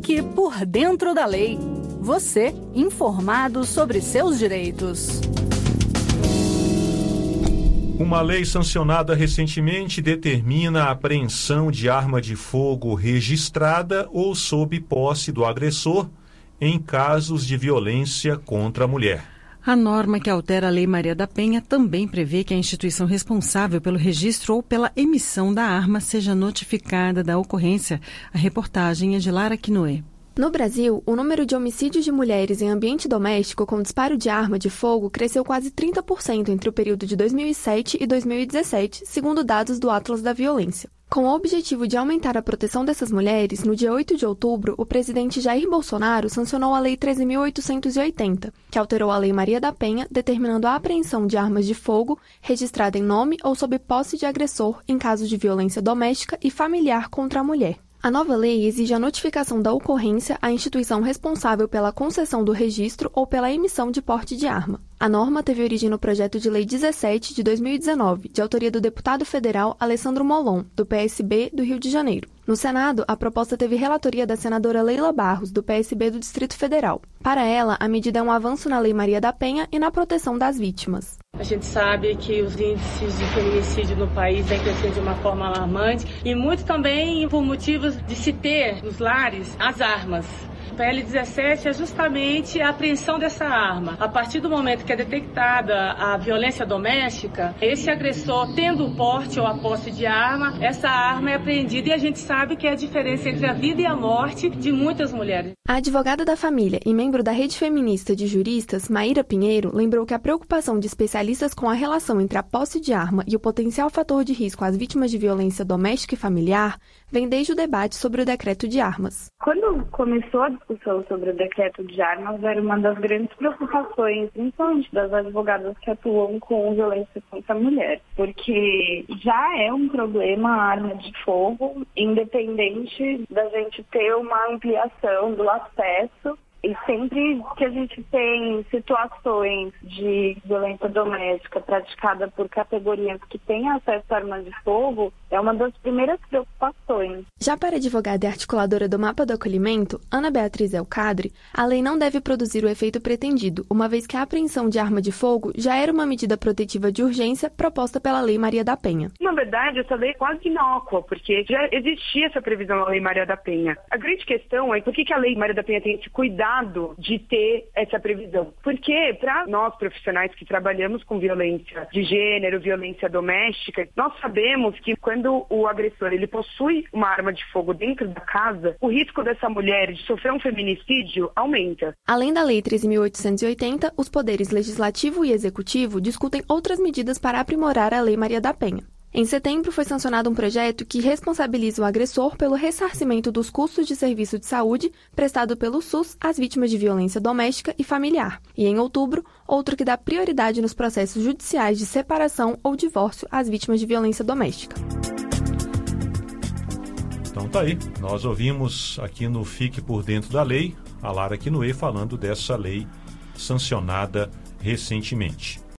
Fique por dentro da lei. Você, informado sobre seus direitos. Uma lei sancionada recentemente determina a apreensão de arma de fogo registrada ou sob posse do agressor em casos de violência contra a mulher. A norma que altera a Lei Maria da Penha também prevê que a instituição responsável pelo registro ou pela emissão da arma seja notificada da ocorrência. A reportagem é de Lara Quinoé. No Brasil, o número de homicídios de mulheres em ambiente doméstico com disparo de arma de fogo cresceu quase 30% entre o período de 2007 e 2017, segundo dados do Atlas da Violência. Com o objetivo de aumentar a proteção dessas mulheres, no dia 8 de outubro, o presidente Jair Bolsonaro sancionou a Lei 13.880, que alterou a Lei Maria da Penha, determinando a apreensão de armas de fogo registrada em nome ou sob posse de agressor em casos de violência doméstica e familiar contra a mulher. A nova lei exige a notificação da ocorrência à instituição responsável pela concessão do registro ou pela emissão de porte de arma. A norma teve origem no projeto de lei 17 de 2019, de autoria do deputado federal Alessandro Molon, do PSB do Rio de Janeiro. No Senado, a proposta teve relatoria da senadora Leila Barros, do PSB do Distrito Federal. Para ela, a medida é um avanço na Lei Maria da Penha e na proteção das vítimas. A gente sabe que os índices de feminicídio no país vêm crescendo de uma forma alarmante e muito também por motivos de se ter nos lares as armas. O PL 17 é justamente a apreensão dessa arma. A partir do momento que é detectada a violência doméstica, esse agressor tendo o porte ou a posse de arma, essa arma é apreendida e a gente sabe que é a diferença entre a vida e a morte de muitas mulheres. A advogada da família e membro da Rede Feminista de Juristas, Maíra Pinheiro, lembrou que a preocupação de especialistas com a relação entre a posse de arma e o potencial fator de risco às vítimas de violência doméstica e familiar vem desde o debate sobre o decreto de armas. Quando começou a discussão sobre o decreto de armas, era uma das grandes preocupações, principalmente das advogadas que atuam com violência contra a mulher, porque já é um problema a arma de fogo, independente da gente ter uma ampliação do acesso. E sempre que a gente tem situações de violência doméstica praticada por categorias que têm acesso a armas de fogo, é uma das primeiras preocupações. Já para a advogada e articuladora do Mapa do Acolhimento, Ana Beatriz Elcadre, a lei não deve produzir o efeito pretendido, uma vez que a apreensão de arma de fogo já era uma medida protetiva de urgência proposta pela Lei Maria da Penha. Na verdade, essa lei é quase inócua, porque já existia essa previsão na Lei Maria da Penha. A grande questão é por que a Lei Maria da Penha tem esse cuidado de ter essa previsão. Porque para nós profissionais que trabalhamos com violência de gênero, violência doméstica, nós sabemos que quando o agressor ele possui uma arma de fogo dentro da casa, o risco dessa mulher de sofrer um feminicídio aumenta. Além da Lei 13.880, os poderes legislativo e executivo discutem outras medidas para aprimorar a Lei Maria da Penha. Em setembro, foi sancionado um projeto que responsabiliza o agressor pelo ressarcimento dos custos de serviço de saúde prestado pelo SUS às vítimas de violência doméstica e familiar. E em outubro, outro que dá prioridade nos processos judiciais de separação ou divórcio às vítimas de violência doméstica. Então tá aí, nós ouvimos aqui no Fique por Dentro da Lei, a Lara Quinoé falando dessa lei sancionada recentemente.